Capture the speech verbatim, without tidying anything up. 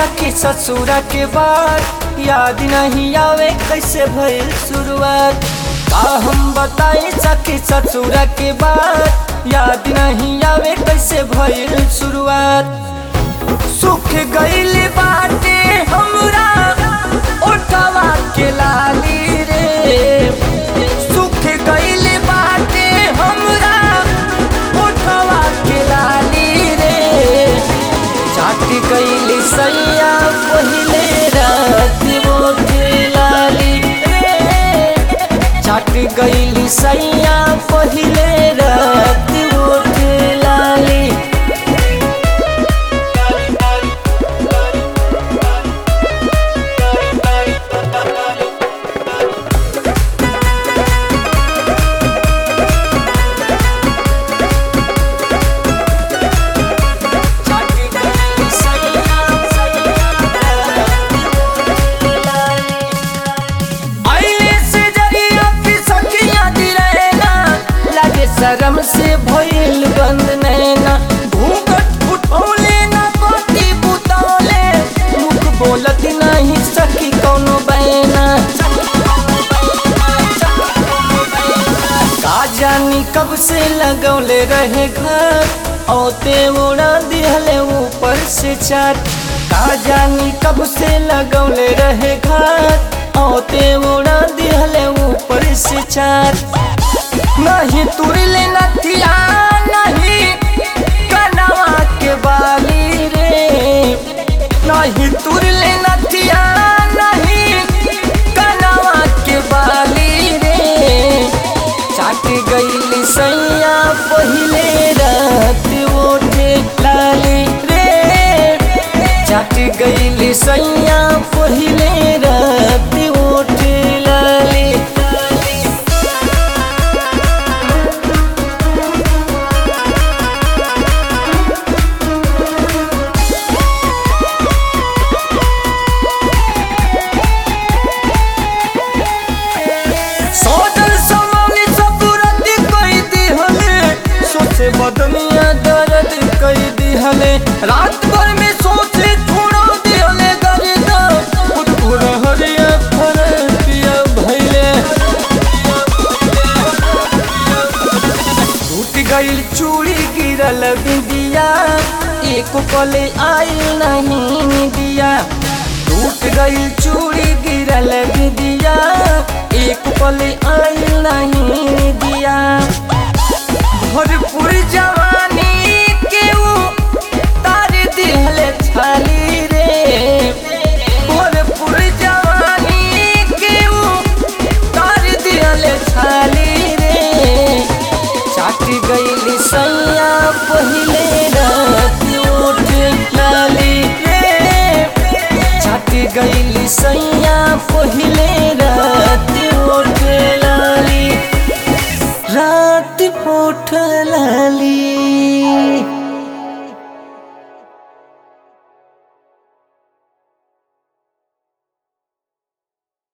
सखी ससुरा के बाद, याद नहीं आवे कैसे भइल शुरुआत। का हम बताई सखी ससुरा के बाद, याद नहीं आवे कैसे भइल शुरुआत। सुख गइल बाटे हमरा ओठवा के लाली रे, सुख गइल बाटे हमरा ओठवा के लाली रे। चाट गइल सैया पहिले रात ओठ लाली रे, चाट गइल सैया पहिले रात ओठ लाली। शर्म से भइल बंद नैना, घूंघट उठौले ना पति बुतौले, मुख बोलत नहीं सकी कौनो बैना। का जानी कब से लगौले रहे घर, औते उड़ा दिहले ऊपर से चाट। का जानी कब से लगौले रहे घर, औते उड़ा दिहले ऊपर से चाट। नहीं तुरले नथिया नहीं कनवा के बाली रे, नहीं तुरले नथिया नहीं कनवा के बाली रे। चाट गइल सैया पहिले रात ओठे लाली रे, चाट गइल सैया पहिले रात ओठे लाली। बदनिया दर्द कई दिहले, रात भर में सोचे छोड़ो दिहले गर्दा, उठपुर हरिया फरतिया भइले। टूट गइल चूड़ी गिरल बिंदिया, एको पले आइल नहीं दिया। टूट गइल चूड़ी गिरल बिंदिया, एको पले आइल नहीं